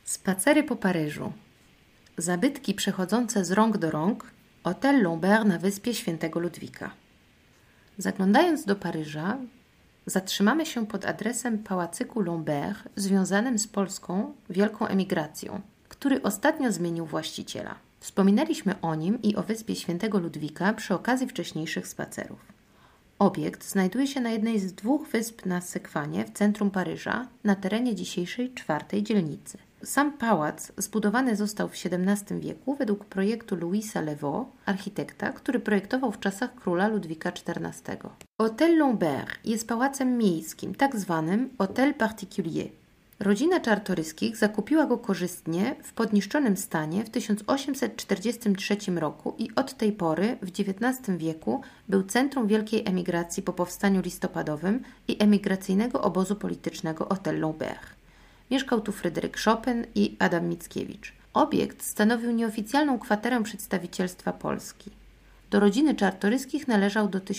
Spacery po Paryżu. Zabytki przechodzące z rąk do rąk. Hotel Lombard na wyspie Świętego Ludwika. Zaglądając do Paryża, zatrzymamy się pod adresem pałacyku Lombard związanym z polską wielką emigracją, który ostatnio zmienił właściciela. Wspominaliśmy o nim i o wyspie Świętego Ludwika przy okazji wcześniejszych spacerów. Obiekt znajduje się na jednej z dwóch wysp na Sekwanie w centrum Paryża, na terenie dzisiejszej 4. dzielnicy. Sam pałac zbudowany został w XVII wieku według projektu Louisa Le Vau, architekta, który projektował w czasach króla Ludwika XIV. Hotel Lombard jest pałacem miejskim, tak zwanym Hotel Particulier. Rodzina Czartoryskich zakupiła go korzystnie w podniszczonym stanie w 1843 roku i od tej pory w XIX wieku był centrum wielkiej emigracji po powstaniu listopadowym i emigracyjnego obozu politycznego Hotel Lombard. Mieszkał tu Fryderyk Chopin i Adam Mickiewicz. Obiekt stanowił nieoficjalną kwaterę przedstawicielstwa Polski. Do rodziny Czartoryskich należał do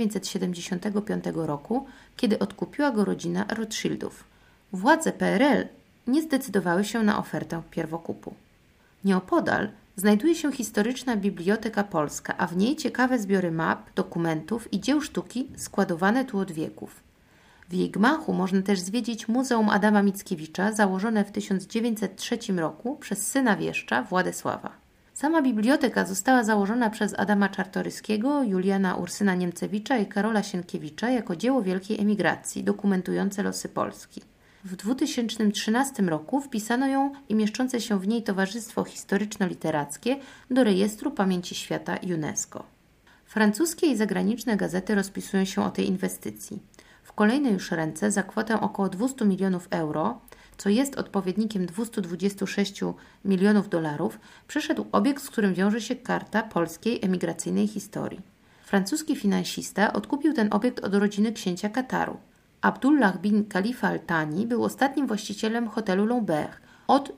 1975 roku, kiedy odkupiła go rodzina Rothschildów. Władze PRL nie zdecydowały się na ofertę pierwokupu. Nieopodal znajduje się historyczna Biblioteka Polska, a w niej ciekawe zbiory map, dokumentów i dzieł sztuki składowane tu od wieków. W jej gmachu można też zwiedzić Muzeum Adama Mickiewicza, założone w 1903 roku przez syna wieszcza Władysława. Sama biblioteka została założona przez Adama Czartoryskiego, Juliana Ursyna Niemcewicza i Karola Sienkiewicza jako dzieło wielkiej emigracji, dokumentujące losy Polski. W 2013 roku wpisano ją i mieszczące się w niej Towarzystwo Historyczno-Literackie do Rejestru Pamięci Świata UNESCO. Francuskie i zagraniczne gazety rozpisują się o tej inwestycji. W kolejnej już ręce za kwotę około 200 milionów euro, co jest odpowiednikiem 226 milionów dolarów, przyszedł obiekt, z którym wiąże się karta polskiej emigracyjnej historii. Francuski finansista odkupił ten obiekt od rodziny księcia Kataru. Abdullah bin Khalifa Al Thani był ostatnim właścicielem hotelu Lombard od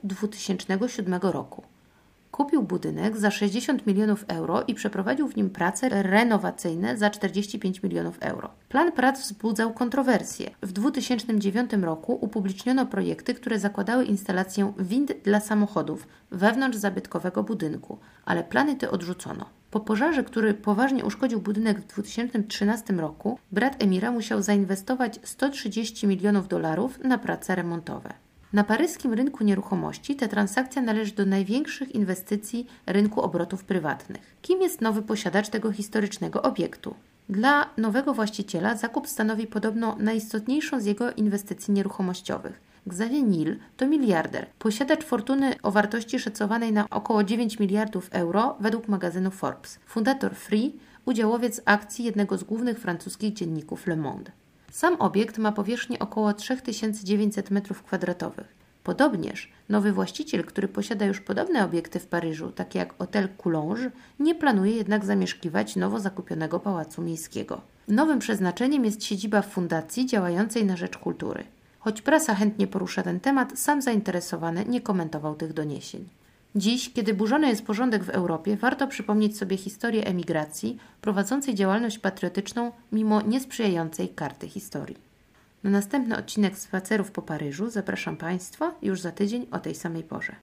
2007 roku. Kupił budynek za 60 milionów euro i przeprowadził w nim prace renowacyjne za 45 milionów euro. Plan prac wzbudzał kontrowersje. W 2009 roku upubliczniono projekty, które zakładały instalację wind dla samochodów wewnątrz zabytkowego budynku, ale plany te odrzucono. Po pożarze, który poważnie uszkodził budynek w 2013 roku, brat emira musiał zainwestować 130 milionów dolarów na prace remontowe. Na paryskim rynku nieruchomości ta transakcja należy do największych inwestycji rynku obrotów prywatnych. Kim jest nowy posiadacz tego historycznego obiektu? Dla nowego właściciela zakup stanowi podobno najistotniejszą z jego inwestycji nieruchomościowych. Xavier Niel to miliarder, posiadacz fortuny o wartości szacowanej na około 9 miliardów euro według magazynu Forbes. Fundator Free, udziałowiec akcji jednego z głównych francuskich dzienników Le Monde. Sam obiekt ma powierzchnię około 3900 m2. Podobnież nowy właściciel, który posiada już podobne obiekty w Paryżu, takie jak Hotel Coulanges, nie planuje jednak zamieszkiwać nowo zakupionego pałacu miejskiego. Nowym przeznaczeniem jest siedziba fundacji działającej na rzecz kultury. Choć prasa chętnie porusza ten temat, sam zainteresowany nie komentował tych doniesień. Dziś, kiedy burzony jest porządek w Europie, warto przypomnieć sobie historię emigracji prowadzącej działalność patriotyczną mimo niesprzyjającej karty historii. Na następny odcinek Spacerów po Paryżu zapraszam Państwa już za tydzień o tej samej porze.